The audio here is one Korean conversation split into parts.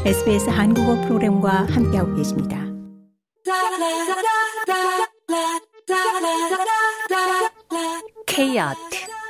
SBS 한국어 프로그램과 함께하고 계십니다. K-아트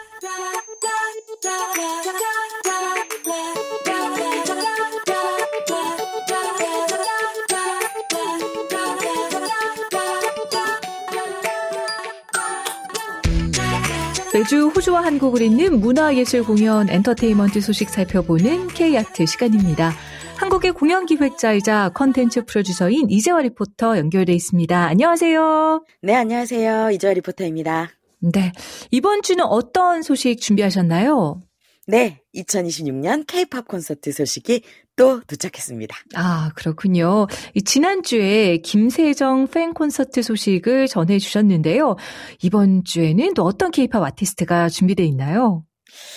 매주 호주와 한국을 잇는 문화예술 공연 엔터테인먼트 소식 살펴보는 K-아트 시간입니다. 한국의 공연 기획자이자 컨텐츠 프로듀서인 이재화 리포터 연결돼 있습니다. 안녕하세요. 네, 안녕하세요. 이재화 리포터입니다. 네, 이번 주는 어떤 소식 준비하셨나요? 네, 2026년 K-팝 콘서트 소식이 또 도착했습니다. 아, 그렇군요. 지난주에 김세정 팬 콘서트 소식을 전해주셨는데요. 이번 주에는 또 어떤 K-팝 아티스트가 준비되어 있나요?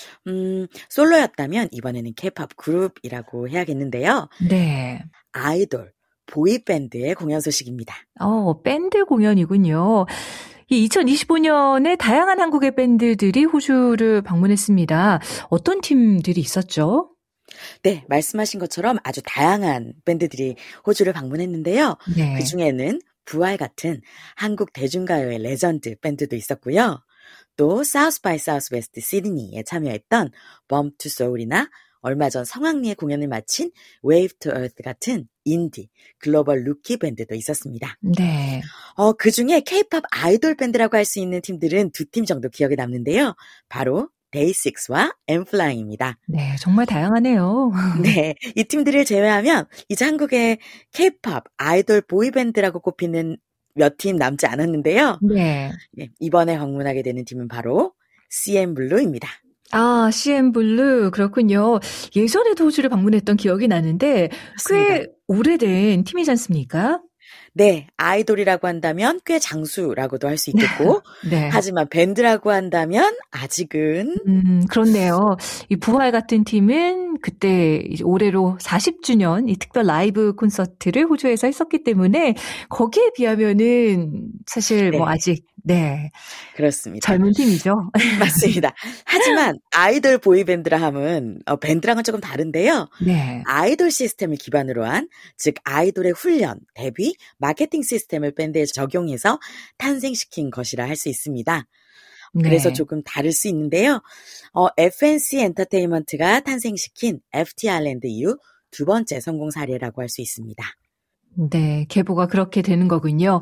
솔로였다면 이번에는 K-팝 그룹이라고 해야겠는데요. 네. 아이돌, 보이밴드의 공연 소식입니다. 밴드 공연이군요. 이 2025년에 다양한 한국의 밴드들이 호주를 방문했습니다. 어떤 팀들이 있었죠? 네, 말씀하신 것처럼 아주 다양한 밴드들이 호주를 방문했는데요. 네. 그중에는 부활 같은 한국 대중가요의 레전드 밴드도 있었고요. 또 사우스 바이 사우스 웨스트 시드니에 참여했던 Bump to Soul이나 얼마 전 성황리에 공연을 마친 Wave to Earth 같은 인디, 글로벌 루키 밴드도 있었습니다. 네. 그중에 K-팝 아이돌 밴드라고 할 수 있는 팀들은 두 팀 정도 기억에 남는데요. 바로 데이식스와 엠플라잉입니다. 네, 정말 다양하네요. 네, 이 팀들을 제외하면 이제 한국의 K-팝 아이돌 보이밴드라고 꼽히는 몇 팀 남지 않았는데요. 네. 네, 이번에 방문하게 되는 팀은 바로 CNBLUE입니다. 아, CNBLUE 그렇군요. 예전에도 호주를 방문했던 기억이 나는데 맞습니다. 꽤 오래된 팀이지 않습니까? 네, 아이돌이라고 한다면 꽤 장수라고도 할 수 있겠고 네. 하지만 밴드라고 한다면 아직은 그렇네요. 이 부활 같은 팀은 그때 이제 올해로 40주년 이 특별 라이브 콘서트를 호주에서 했었기 때문에 거기에 비하면은 사실 뭐 네. 아직 네. 그렇습니다. 젊은 팀이죠. 맞습니다. 하지만 아이돌 보이밴드라 함은 밴드랑은 조금 다른데요. 네. 아이돌 시스템을 기반으로 한, 즉 아이돌의 훈련, 데뷔, 마케팅 시스템을 밴드에 적용해서 탄생시킨 것이라 할 수 있습니다. 그래서 네. 조금 다를 수 있는데요. FNC 엔터테인먼트가 탄생시킨 FT 아일랜드 이후 두 번째 성공 사례라고 할 수 있습니다. 네, 계보가 그렇게 되는 거군요.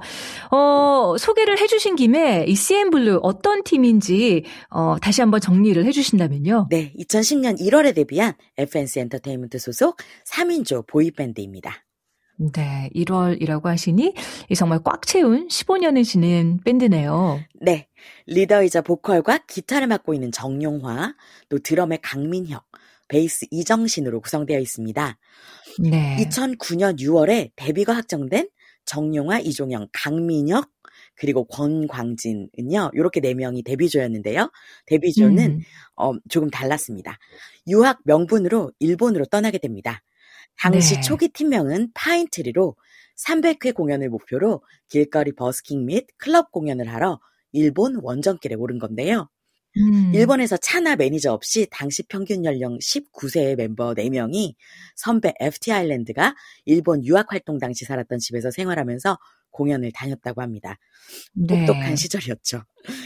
소개를 해주신 김에 이 CNBLUE 어떤 팀인지 다시 한번 정리를 해주신다면요. 네, 2010년 1월에 데뷔한 FNC 엔터테인먼트 소속 3인조 보이밴드입니다. 네, 1월이라고 하시니 정말 꽉 채운 15년을 지낸 밴드네요. 네, 리더이자 보컬과 기타를 맡고 있는 정용화, 또 드럼의 강민혁, 베이스 이정신으로 구성되어 있습니다. 네. 2009년 6월에 데뷔가 확정된 정용화, 이종영, 강민혁, 그리고 권광진은요. 이렇게 4명이 데뷔조였는데요. 데뷔조는 조금 달랐습니다. 유학 명분으로 일본으로 떠나게 됩니다. 당시 네. 초기 팀명은 파인트리로 300회 공연을 목표로 길거리 버스킹 및 클럽 공연을 하러 일본 원정길에 오른 건데요. 일본에서 차나 매니저 없이 당시 평균 연령 19세의 멤버 4명이 선배 FT 아일랜드가 일본 유학 활동 당시 살았던 집에서 생활하면서 공연을 다녔다고 합니다. 네. 똑똑한 시절이었죠.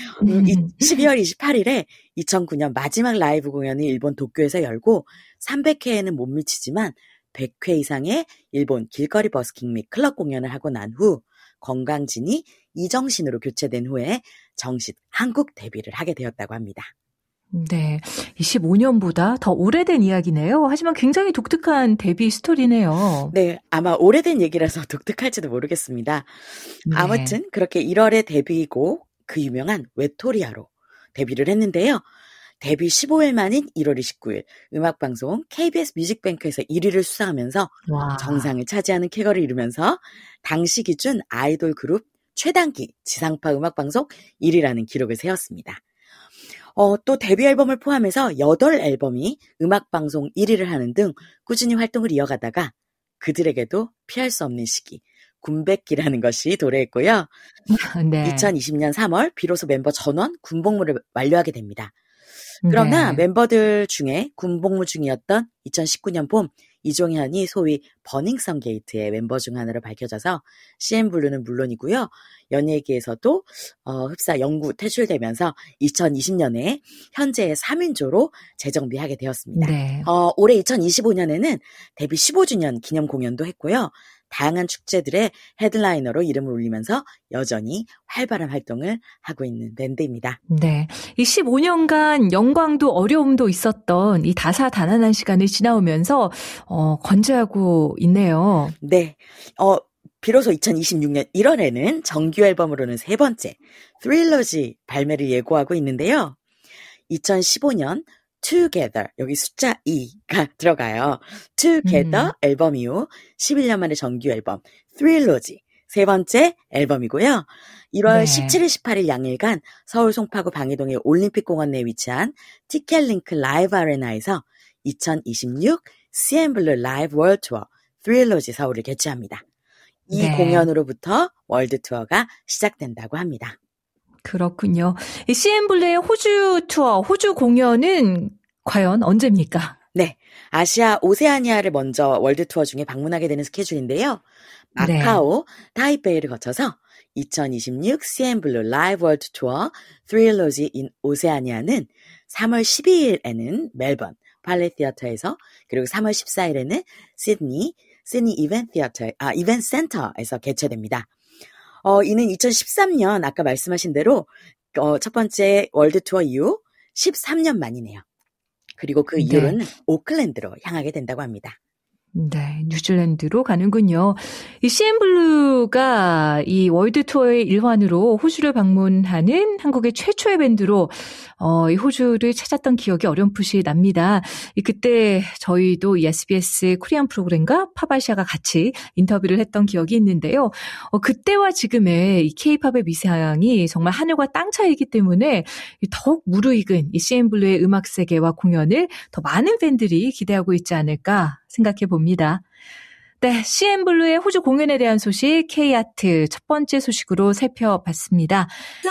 12월 28일에 2009년 마지막 라이브 공연을 일본 도쿄에서 열고 300회에는 못 미치지만 100회 이상의 일본 길거리 버스킹 및 클럽 공연을 하고 난 후 권광진이 이정신으로 교체된 후에 정식 한국 데뷔를 하게 되었다고 합니다. 네, 25년보다 더 오래된 이야기네요. 하지만 굉장히 독특한 데뷔 스토리네요. 네, 아마 오래된 얘기라서 독특할지도 모르겠습니다. 네. 아무튼 그렇게 1월에 데뷔고 그 유명한 웨토리아로 데뷔를 했는데요. 데뷔 15일 만인 1월 29일 음악방송 KBS 뮤직뱅크에서 1위를 수상하면서 와. 정상을 차지하는 쾌거를 이루면서 당시 기준 아이돌 그룹 최단기 지상파 음악방송 1위라는 기록을 세웠습니다. 또 데뷔 앨범을 포함해서 8앨범이 음악방송 1위를 하는 등 꾸준히 활동을 이어가다가 그들에게도 피할 수 없는 시기, 군백기라는 것이 도래했고요. 네. 2020년 3월 비로소 멤버 전원 군복무를 완료하게 됩니다. 그러나 네. 멤버들 중에 군복무 중이었던 2019년 봄 이종현이 소위 버닝썬 게이트의 멤버 중 하나로 밝혀져서 CN블루는 물론이고요. 연예계에서도 흡사 영구 퇴출되면서 2020년에 현재의 3인조로 재정비하게 되었습니다. 네. 올해 2025년에는 데뷔 15주년 기념 공연도 했고요. 다양한 축제들의 헤드라이너로 이름을 올리면서 여전히 활발한 활동을 하고 있는 밴드입니다. 네. 이 15년간 영광도 어려움도 있었던 이 다사다난한 시간을 지나오면서 건재하고 있네요. 네. 비로소 2026년 1월에는 정규 앨범으로는 세 번째 Trilogy 발매를 예고하고 있는데요. 2015년 Together, 여기 숫자 2가 들어가요. Together 앨범 이후 11년 만에 정규 앨범 Trilogy 세 번째 앨범이고요. 1월 17일, 18일 양일간 서울 송파구 방이동의 올림픽공원 내에 위치한 티켓링크 라이브 아레나에서 2026 CN블루 라이브 월드 투어 Trilogy 서울을 개최합니다. 이 공연으로부터 월드 투어가 시작된다고 합니다. 그렇군요. 이 CN블루의 호주 투어, 호주 공연은 과연 언제입니까? 네. 아시아 오세아니아를 먼저 월드 투어 중에 방문하게 되는 스케줄인데요. 마카오, 타이베이를 거쳐서 2026 CN블루 라이브 월드 투어 Trilogy in 오세아니아는 3월 12일에는 멜번, 팔레 티어터에서 그리고 3월 14일에는 시드니 이벤트 센터에서 개최됩니다. 이는 2013년 아까 말씀하신 대로 첫 번째 월드 투어 이후 13년 만이네요. 그리고 그 이후로는 오클랜드로 향하게 된다고 합니다. 네, 뉴질랜드로 가는군요. 이 CN블루가 이 월드 투어의 일환으로 호주를 방문하는 한국의 최초의 밴드로 이 호주를 찾았던 기억이 어렴풋이 납니다. 그때 저희도 이 SBS 코리안 프로그램과 파바샤가 같이 인터뷰를 했던 기억이 있는데요. 그때와 지금의 이 K-팝의 미세향이 정말 하늘과 땅 차이기 때문에 더욱 무르익은 이 CN블루의 음악 세계와 공연을 더 많은 팬들이 기대하고 있지 않을까 생각해 봅니다. 네, CN블루의 호주 공연에 대한 소식 K아트 첫 번째 소식으로 살펴봤습니다.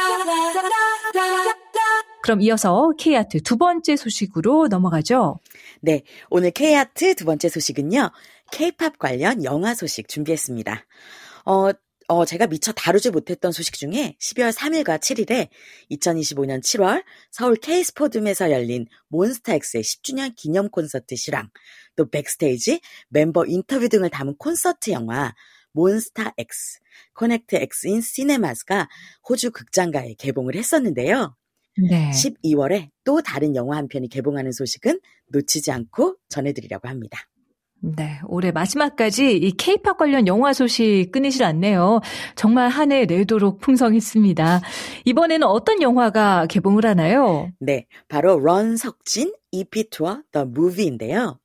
그럼 이어서 K아트 두 번째 소식으로 넘어가죠. 네, 오늘 K아트 두 번째 소식은요. K-팝 관련 영화 소식 준비했습니다. 제가 미처 다루지 못했던 소식 중에 12월 3일과 7일에 2025년 7월 서울 K스포돔에서 열린 몬스타엑스의 10주년 기념 콘서트 실황, 또 백스테이지, 멤버 인터뷰 등을 담은 콘서트 영화 몬스타엑스, 커넥트 X 인 시네마스가 호주 극장가에 개봉을 했었는데요. 네. 12월에 또 다른 영화 한 편이 개봉하는 소식은 놓치지 않고 전해드리려고 합니다. 네, 올해 마지막까지 이 K-팝 관련 영화 소식 끊이질 않네요. 정말 한 해 내도록 풍성했습니다. 이번에는 어떤 영화가 개봉을 하나요? 네, 바로 런석진 EP 투어 The Movie인데요.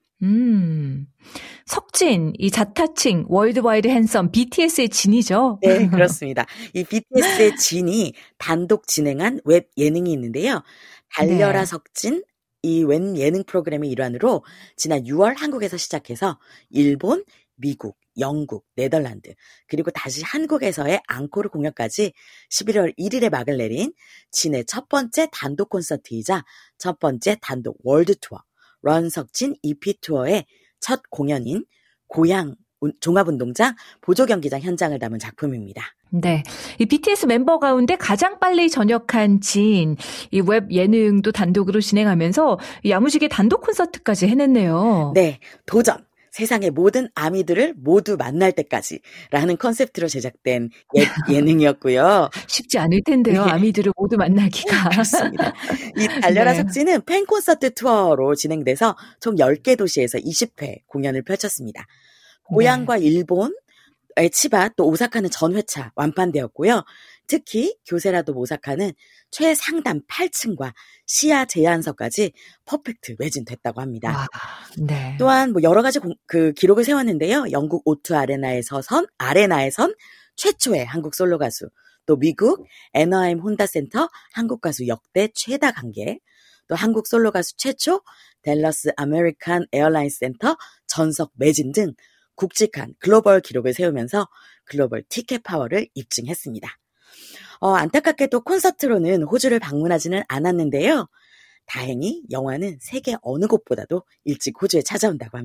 석진, 이 자타칭, 월드와이드 핸섬, BTS의 진이죠? 네, 그렇습니다. 이 BTS의 진이 단독 진행한 웹 예능이 있는데요. 달려라 석진, 이 웹 예능 프로그램의 일환으로 지난 6월 한국에서 시작해서 일본, 미국, 영국, 네덜란드, 그리고 다시 한국에서의 앙코르 공연까지 11월 1일에 막을 내린 진의 첫 번째 단독 콘서트이자 첫 번째 단독 월드 투어, 런석진 EP 투어의 첫 공연인 고양 종합운동장 보조경기장 현장을 담은 작품입니다. 네, 이 BTS 멤버 가운데 가장 빨리 전역한 진, 이 웹 예능도 단독으로 진행하면서 야무지게 단독 콘서트까지 해냈네요. 네, 도전! 세상의 모든 아미들을 모두 만날 때까지라는 컨셉트로 제작된 예능이었고요. 쉽지 않을 텐데요. 네. 아미들을 모두 만나기가. 그렇습니다. 이 달려라 석진은 팬 콘서트 투어로 진행돼서 총 10개 도시에서 20회 공연을 펼쳤습니다. 고향과 일본, 치바 또 오사카는 전회차 완판되었고요. 특히 교세라도 오사카는 최상단 8층과 시야 제한석까지 퍼펙트 매진됐다고 합니다. 와, 네. 또한 여러 가지 기록을 세웠는데요. 영국 O2 아레나에선 최초의 한국 솔로 가수, 또 미국 애너하임 혼다센터 한국 가수 역대 최다 관계, 또 한국 솔로 가수 최초 댈러스 아메리칸 에어라인스 센터 전석 매진 등 굵직한 글로벌 기록을 세우면서 글로벌 티켓 파워를 입증했습니다. 안타깝게도 콘서트로는 호주를 방문하지는 않았는데요. 다행히 영화는 세계 어느 곳보다도 일찍 호주에 찾아온다고 합니다.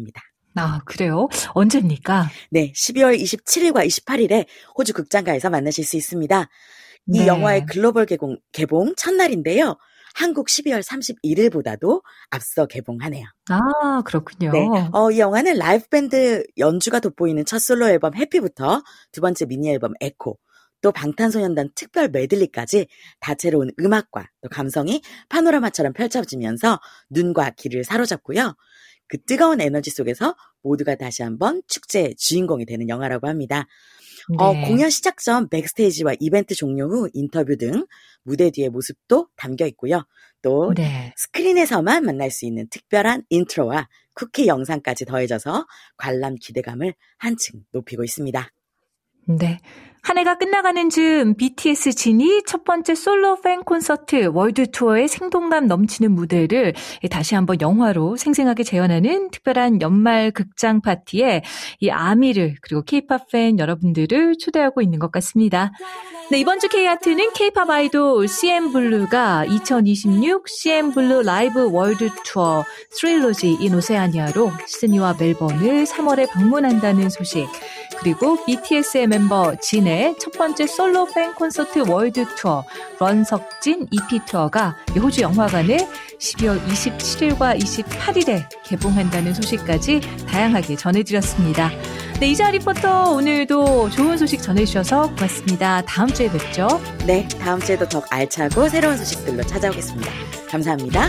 아, 그래요? 언제입니까? 네, 12월 27일과 28일에 호주 극장가에서 만나실 수 있습니다. 이 네. 영화의 글로벌 개봉 첫날인데요. 한국 12월 31일보다도 앞서 개봉하네요. 아, 그렇군요. 네, 이 영화는 라이브 밴드 연주가 돋보이는 첫 솔로 앨범 해피부터 두 번째 미니 앨범 에코, 또 방탄소년단 특별 메들리까지 다채로운 음악과 또 감성이 파노라마처럼 펼쳐지면서 눈과 귀를 사로잡고요. 그 뜨거운 에너지 속에서 모두가 다시 한번 축제의 주인공이 되는 영화라고 합니다. 네. 공연 시작 전 백스테이지와 이벤트 종료 후 인터뷰 등 무대 뒤의 모습도 담겨 있고요. 또 네. 스크린에서만 만날 수 있는 특별한 인트로와 쿠키 영상까지 더해져서 관람 기대감을 한층 높이고 있습니다. 네. 한 해가 끝나가는 즈음 BTS 진이 첫 번째 솔로 팬 콘서트 월드 투어의 생동감 넘치는 무대를 다시 한번 영화로 생생하게 재현하는 특별한 연말 극장 파티에 이 아미를 그리고 K-팝 팬 여러분들을 초대하고 있는 것 같습니다. 네, 이번 주 K-아트는 K-팝 아이돌 CNBLUE가 2026 CNBLUE 라이브 월드 투어 트릴로지 인 오세아니아로 시드니와 멜번을 3월에 방문한다는 소식, 그리고 BTS의 멤버 진의 첫 번째 솔로 팬 콘서트 월드 투어 런석진 EP 투어가 호주 영화관에 12월 27일과 28일에 개봉한다는 소식까지 다양하게 전해드렸습니다. 네, 이자 리포터 오늘도 좋은 소식 전해주셔서 고맙습니다. 다음 주에 뵙죠. 네, 다음 주에도 더 알차고 새로운 소식들로 찾아오겠습니다. 감사합니다.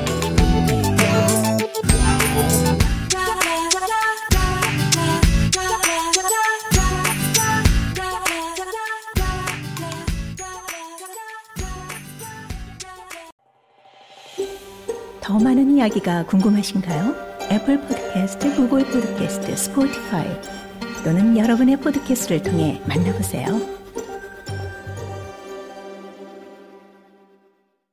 더 많은 이야기가 궁금하신가요? 애플 팟캐스트, 구글 팟캐스트, 스포티파이 또는 여러분의 팟캐스트를 통해 만나보세요.